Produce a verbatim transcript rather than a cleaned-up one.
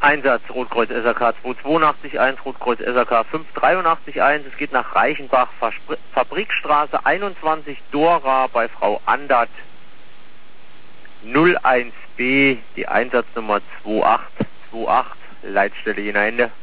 Einsatz Rotkreuz S A K zwei zwei acht eins, Rotkreuz S A K fünf drei acht eins. Es geht nach Reichenbach, Verspr Fabrikstraße einundzwanzig, Dora bei Frau Andert null eins B, die Einsatznummer zwei acht zwei acht, Leitstelle Jena Ende.